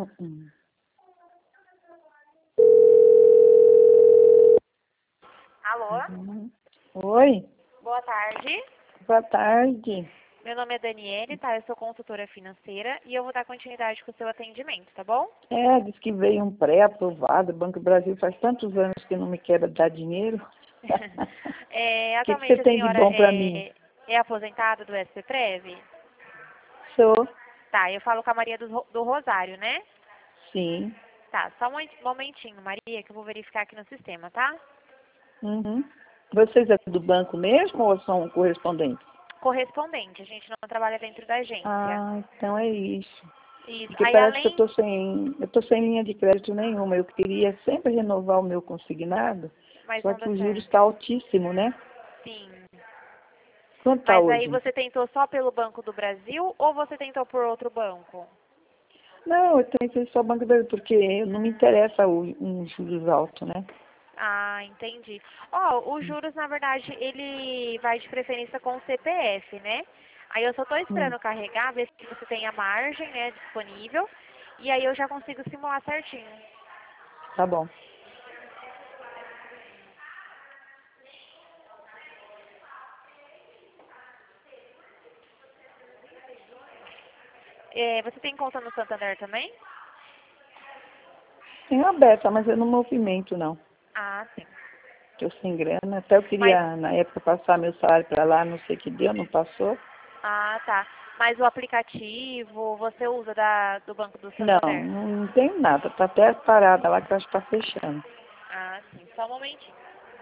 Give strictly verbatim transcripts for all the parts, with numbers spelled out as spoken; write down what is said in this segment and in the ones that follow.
Hum. Alô? Uhum. Oi, Boa tarde. boa tarde. Meu nome é Daniele, tá? Eu sou consultora financeira e eu vou dar continuidade com o seu atendimento, tá bom? É, diz que veio um pré-aprovado. O Banco do Brasil faz tantos anos que não me quer dar dinheiro. É, O que, que você atualmente a tem de senhora bom para mim? é, é aposentada do S P Prev? Sou, Tá, eu falo com a Maria do, Ro- do Rosário, né? sim. Tá, só um momentinho, Maria, que eu vou verificar aqui no sistema, tá? Uhum. Vocês é do banco mesmo ou são correspondentes? Correspondente, a gente não trabalha dentro da agência. Ah, então é isso. Isso. Porque Aí parece que eu além, tô sem, eu tô sem linha de crédito nenhuma. Eu queria sempre renovar o meu consignado, mas só não que deu o juros está certo. altíssimo, né? Sim. Quanto está Mas aí hoje? você tentou só pelo Banco do Brasil ou você tentou por outro banco? Não, eu tenho só Banco do Brasil, porque não me interessa o, um juros alto, né? Ah, entendi. Ó, os juros, na verdade, ele vai de preferência com o C P F, né? Aí eu só tô Hum, esperando carregar, ver se você tem a margem, né, disponível. E aí eu já consigo simular certinho. tá bom. É, você tem conta no Santander também? Tenho aberta, mas eu não movimento, não. Ah, sim. Estou sem grana. Até eu Mas, queria, na época, passar meu salário para lá, não sei o que deu, não passou. ah, tá. Mas o aplicativo você usa da, do Banco do Não, Santander? não, não tenho nada. Tá até parada lá que eu acho que está fechando. Ah, sim. Só um momentinho.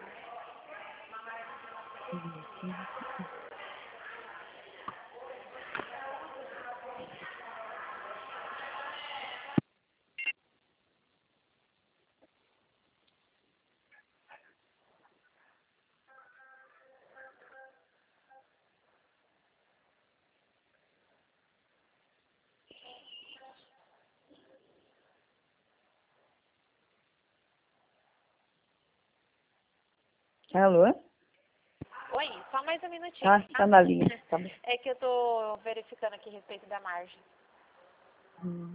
Alô? Oi, só mais um minutinho, Ah, tá? está na linha. Tá bom. É que eu tô verificando aqui a respeito da margem. Hum.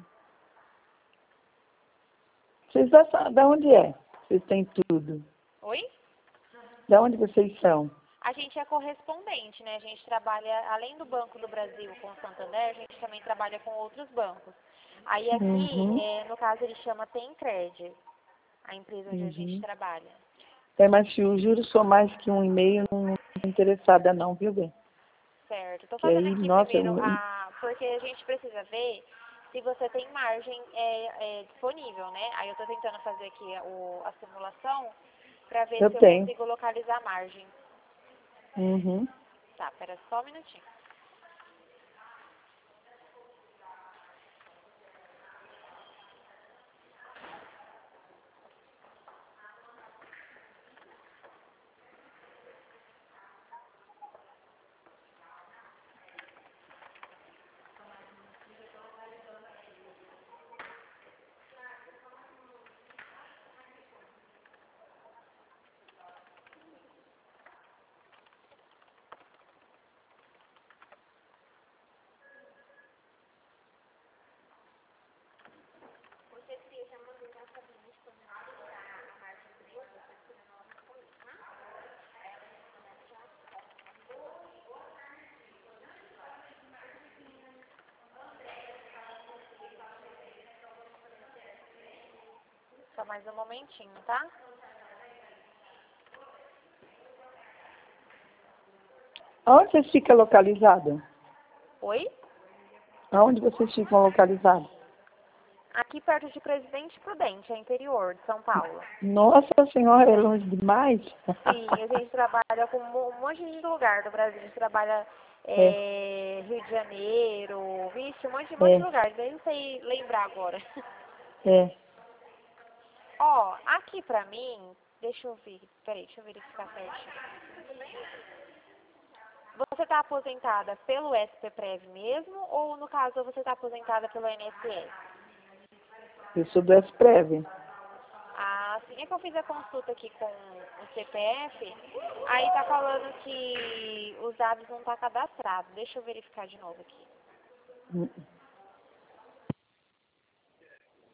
Vocês da, da onde é? Vocês têm tudo. Oi? Da onde vocês são? A gente é correspondente, né? A gente trabalha, além do Banco do Brasil com o Santander, a gente também trabalha com outros bancos. Aí aqui, Uhum, é, no caso, ele chama Tencred, a empresa onde a gente uhum. trabalha. É, mas se os juros for mais que um e meio, não estou interessada não, viu, bem? Certo. Estou Que fazendo aí, aqui nossa, primeiro eu, a... Porque a gente precisa ver se você tem margem é, é, disponível, né? Aí eu estou tentando fazer aqui a, o, a simulação para ver eu se eu tenho. consigo localizar a margem. Uhum. Tá, pera só um minutinho. Só mais um momentinho, tá? Onde vocês ficam localizados? Oi? Aonde vocês ficam localizados? Aqui perto de Presidente Prudente, é interior de São Paulo. Nossa Senhora, é longe demais. Sim, a gente trabalha com um monte de lugar do Brasil. A gente trabalha É, é, Rio de Janeiro, vixe, um monte, um monte de é, lugares. Daí não sei lembrar agora. é. Ó, aqui pra mim, deixa eu ver, peraí, deixa eu verificar certinho. Você tá aposentada pelo S P Prev mesmo ou no caso você tá aposentada pelo I N S S? Eu sou do S-Prev. Ah, assim é que eu fiz a consulta aqui com o C P F, aí tá falando que os dados não tá cadastrados. Deixa eu verificar de novo aqui.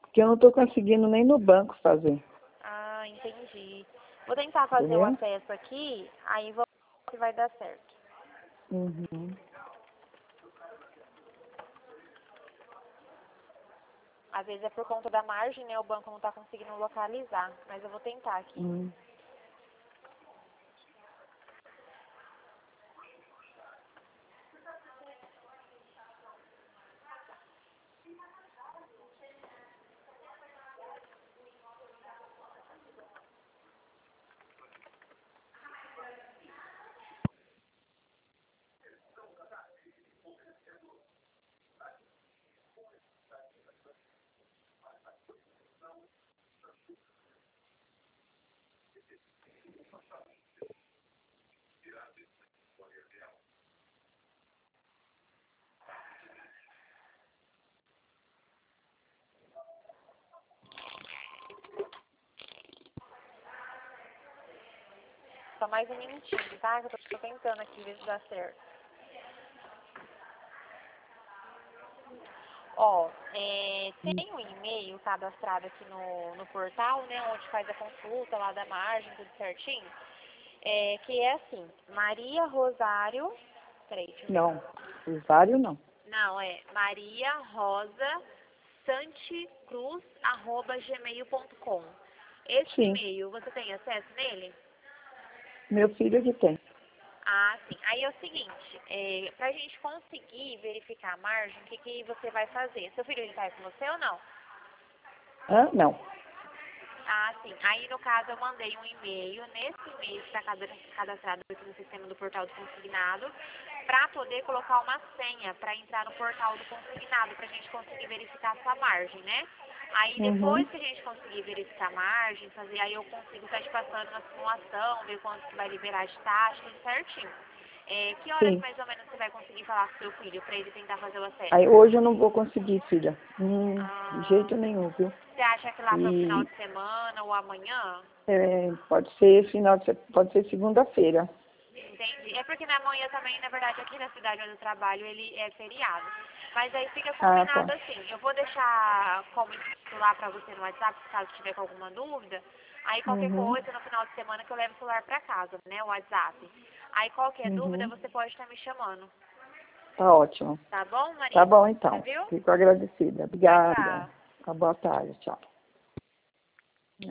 Porque eu não estou conseguindo nem no banco fazer. Ah, entendi. Vou tentar fazer Entendeu? o acesso aqui, aí vou ver se vai dar certo. Uhum. Às vezes é por conta da margem, né? O banco não está conseguindo localizar, mas eu vou tentar aqui. Uhum. Só mais um minutinho, tá? Que eu tô, tô tentando aqui ver se dá certo. Ó, é, tem um e-mail cadastrado aqui no, no portal, né? Onde faz a consulta lá da margem, tudo certinho. É, que é assim, Maria Rosário. Peraí, deixa eu ver. Não, usuário não. Não, é Maria Rosa Santicruz, arroba gmail ponto com. Esse Sim, e-mail, você tem acesso nele? meu filho que tem. Ah, sim. Aí é o seguinte, é, pra gente conseguir verificar a margem, o que, que você vai fazer? Seu filho, ele tá aí com você ou não? Hã? Não. Ah, sim. Aí, no caso, eu mandei um e-mail. Nesse e-mail que está cadastrado aqui no sistema do portal do consignado, para poder colocar uma senha para entrar no portal do consignado, para a gente conseguir verificar a sua margem, né? Aí, Uhum. depois que a gente conseguir verificar a margem, fazer, aí eu consigo estar te passando uma simulação, ver quanto que vai liberar de taxa, tudo certinho. É, que horas Sim. mais ou menos você vai conseguir falar com seu filho para ele tentar fazer o acesso? Aí hoje eu não vou conseguir, filha. Hum, de Ah, jeito nenhum, viu? você acha que lá para o final E de semana ou amanhã? é, pode ser final de, se- pode ser segunda-feira. Entendi. É porque na manhã também, na verdade, aqui na cidade onde eu trabalho, ele é feriado. Mas aí fica Ah, combinado tá. assim. Eu vou deixar como lá pra você no WhatsApp, caso tiver com alguma dúvida. Aí qualquer Uhum. coisa, no final de semana que eu levo o celular pra casa, né? O WhatsApp. Aí qualquer dúvida, Uhum. você pode estar me chamando. Tá ótimo. Tá bom, Tá Maria? bom, então. Viu? Fico agradecida. Tchau, Obrigada. tchau. Uma boa tarde. Tchau.